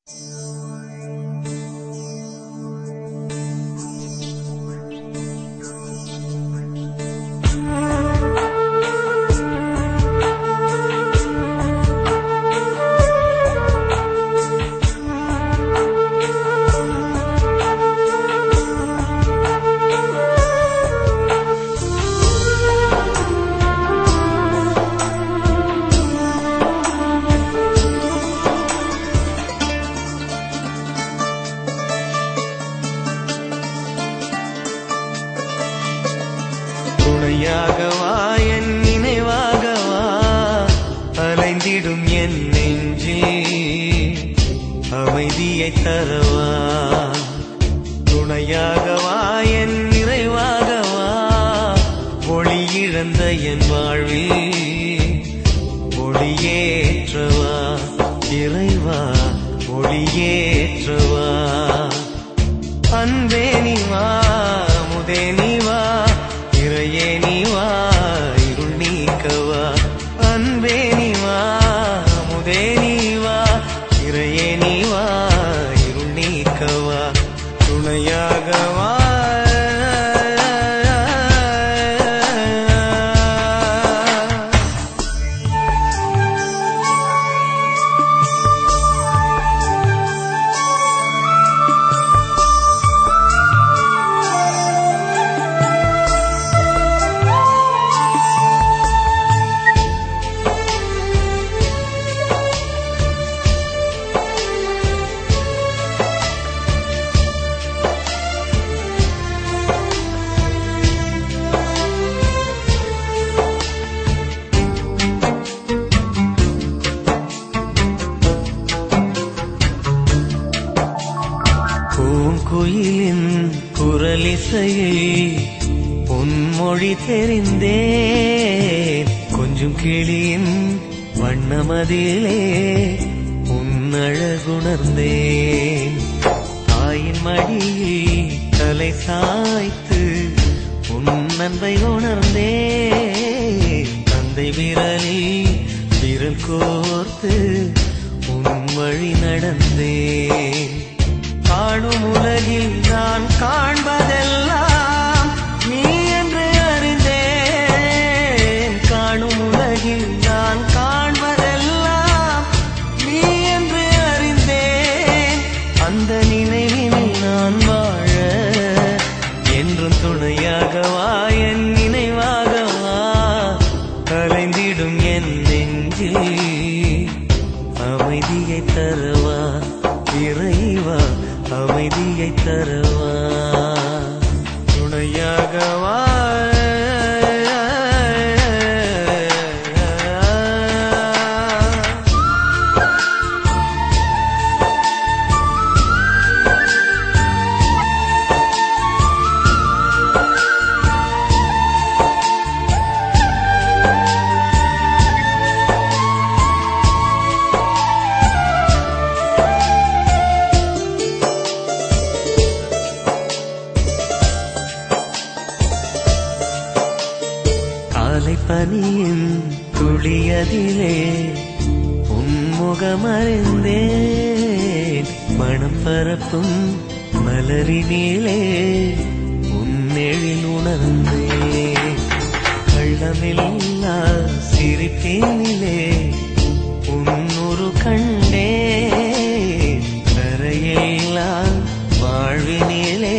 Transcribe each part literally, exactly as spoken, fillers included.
துணையாகவா என் நினைவாகவா அலைந்திடும் என் நெஞ்சில் அமைதியை தரவா. துணையாகவா என் நிறைவாகவா ஒளி இழந்த என் வாழ்வில் ஒளியேற்றவா. இறைவா ஒளியேற்றவா. அன்பே நீ வா, முதே நீ வா, இறையே நீ வா, இருள் நீக்கவா. அன்பே நீ வா, முதே நீ வா, இறையே நீ வா, இருள் நீக்கவா. துணையாகவா பூங்குயிலின் குரலிசையில் பொன்மொழி தெரிந்தேன். கொஞ்சம் கிளியின் வண்ணமதிலே உன்னழகுணர்ந்தேன். தாயின் மடியில் தலை சாய்த்து உன் அன்பை உணர்ந்தேன். தந்தை விரலில் விரல் கோர்த்து உன் வழி நடந்தேன். காணும் உலகில் நான் காண்பதெல்லாம் நீ என்று அறிந்தேன். காணும் உலகில் நான் காண்பதெல்லாம் நீ என்று அறிந்தேன். அந்த நினைவினில் நான் வாழ என்றும் துணையாகவா என் நினைவாகவா கலைந்திடும் என் நெஞ்சில் அமைதியை தரவா. இறைவா அமைதியை தரவா. துணையாகவா பனியின் துளியதிலே உன்முகமறிந்தேன். மனம் பரப்பும் மலரினிலே உன்னெழில் உணர்ந்தேன். கள்ளமில்லா சிரிப்பினிலே உன்னுரு கண்டேன். கரையில்லா வாழ்வினிலே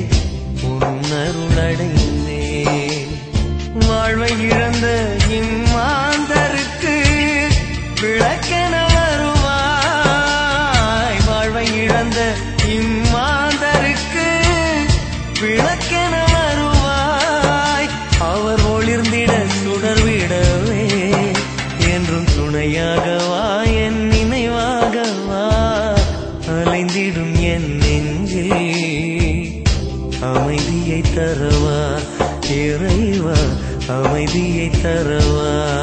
உன்னருளடைந்தேன். வாழ்வை இழந்த இம்மாந்தருக்கு விளக்கென வருவாய். வாழ்வை இழந்த இம்மாந்தருக்கு விளக்கென வருவாய். அவர் ஒளிர்ந்திட சுடர்விடவே என்றும் துணையாகவா என் நினைவாகவா அலைந்திடும் என் நெஞ்சில் அமைதியை தரவா. இறைவா அமைதியை தரவா.